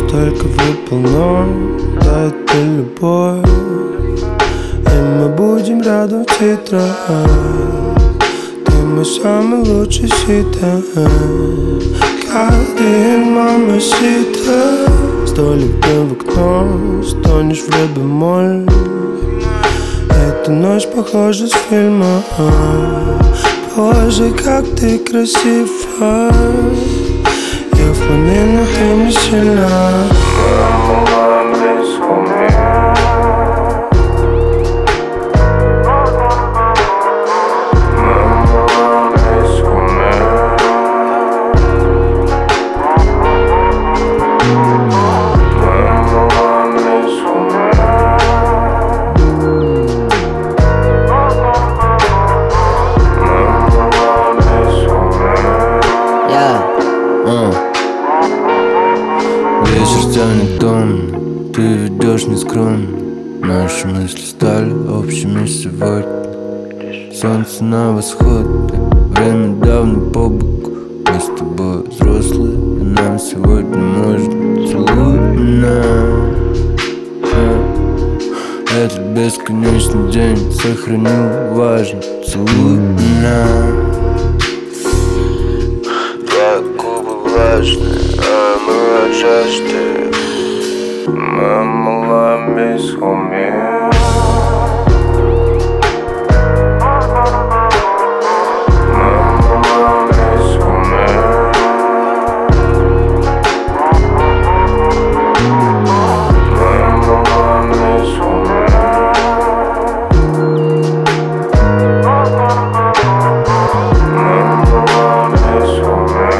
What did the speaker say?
только выпил, но да, это любовь. И мы будем рядом в титрах. Ты мой самый лучший сита. Каждый мамасита. Столик в окно, стонешь в ре бемоль. Эта ночь похожа с фильма. Боже, как ты красива. Я в плане, но ты не сильна. Мама, без ума. Мама, без ума. Мама, без ума. Вечер тянет дом, ты ведешь нескромно. Наши мысли стали общими сегодня. Солнце на восход, время давно по боку. Мы с тобой взрослые, и нам сегодня можно. Целуй меня. Этот бесконечный день сохранил важно. Целуй меня. Твои губы влажные, а мы от жажды. Мама, без ума. Мама, без ума. Мама, без ума. Мама, без ума.